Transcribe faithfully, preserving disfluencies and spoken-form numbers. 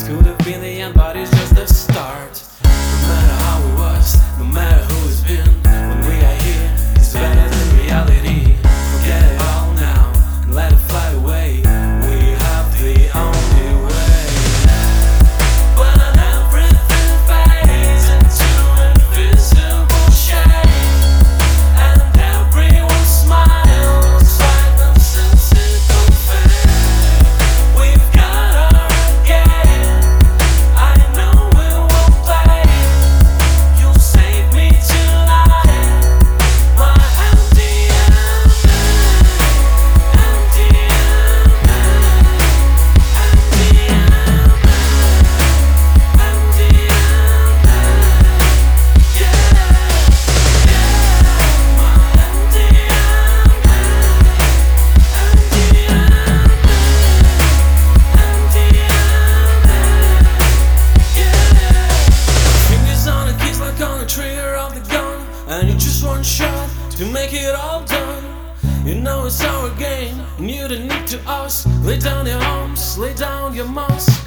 could have been the end, but it's just the start. No matter how it was, no matter who it's been, when we are here, it's better than reality. Forget it all now and let it fly away. We have the only way. When everything fades into invisible shade, and everyone smiles like them since it don't fade. We've got our game, I know we will play. You'll save me tonight, my empty empty empty empty empty yeah, yeah, my empty fingers on the keys like on the trigger of the gun, and you just one shot to make it all done. You know it's our game, and you don't need to ask. Lay down your arms, lay down your mask.